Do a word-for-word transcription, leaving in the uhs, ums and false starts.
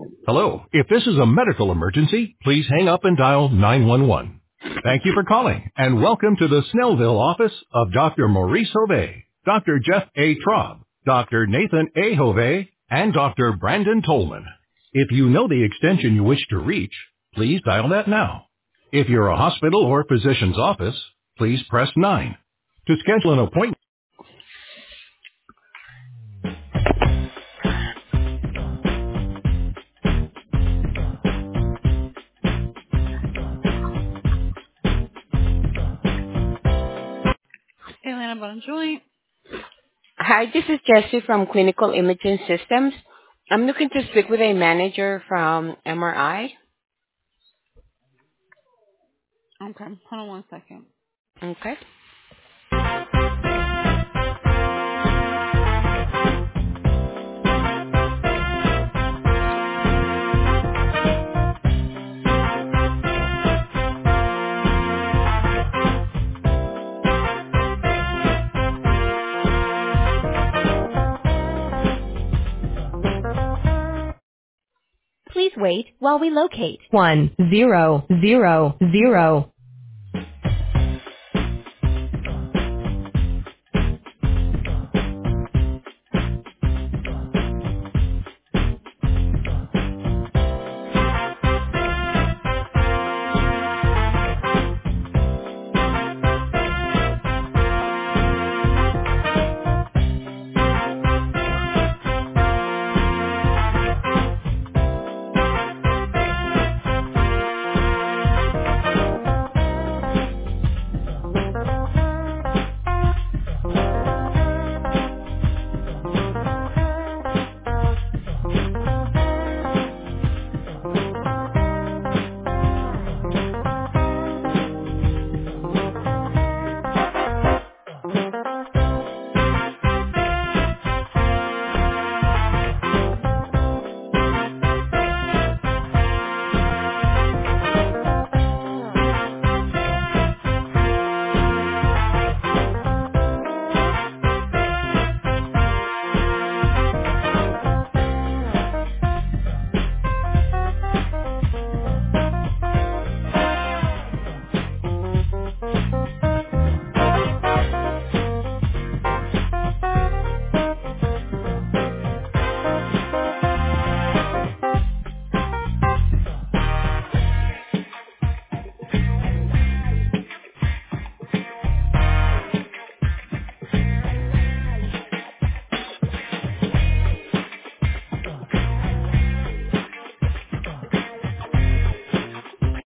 Hello. If this is a medical emergency, please hang up and dial nine one one. Thank you for calling and welcome to the Snellville office of Doctor Maurice Hovey, Doctor Jeff A. Traub, Doctor Nathan A. Hovey, and Doctor Brandon Tolman. If you know the extension you wish to reach, please dial that now. If you're a hospital or physician's office, please press nine. To schedule an appointment, Atlanta Bone Joint. Hi, this is Jessie from Clinical Imaging Systems. I'm looking to speak with a manager from M R I. Okay, hold on one second. Okay. Please wait while we locate. One zero zero zero